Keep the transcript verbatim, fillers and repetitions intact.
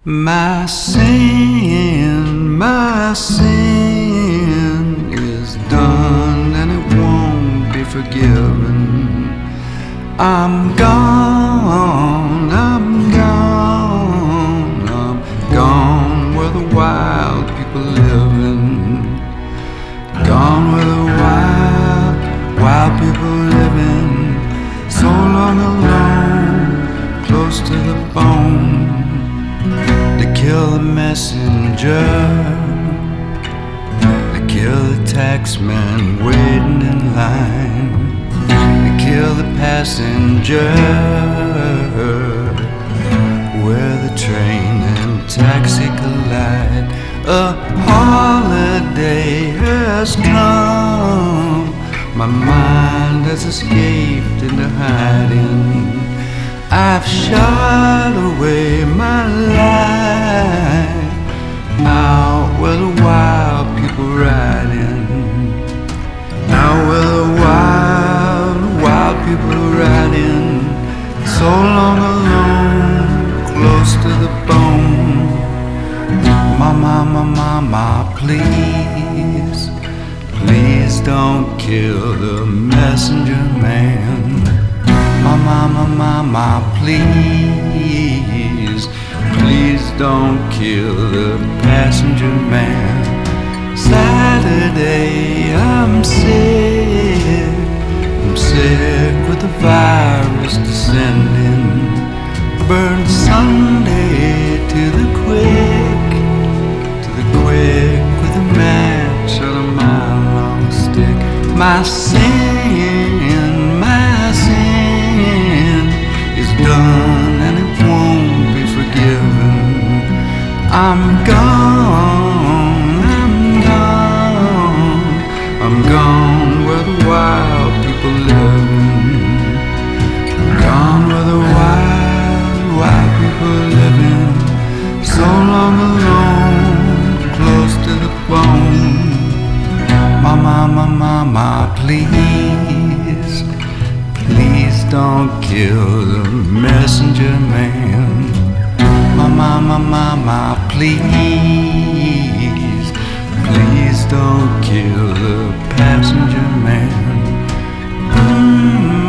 My sin, my sin is done and it won't be forgiven. I'm gone, I'm gone, I'm gone where the wild people living. Gone where the wild, wild people living. So long alone, close to the bone. They kill the messenger, they kill the taxman waiting in line, they kill the passenger where the train and taxi collide. A holiday has come, my mind has escaped into hiding. I've shot away my life out where the wild people riding. Out where the wild, wild people riding. So long alone, close to the bone. Mama, mama, mama, please, please don't kill the messenger man. Mama, mama, mama, please, please don't kill the passenger man. Saturday, I'm sick, I'm sick with the virus descending. Burn Sunday to the quick, to the quick with a match on a mile long stick. My sin, my sin is done and it won't be forgiven. I'm gone, I'm gone, I'm gone where the wild people live. Gone where the wild, wild people living. So long alone, close to the bone. Mama, mama, mama, please, please don't kill the messenger man. Mama, mama, mama, please, please don't kill the passenger man. Mm-hmm.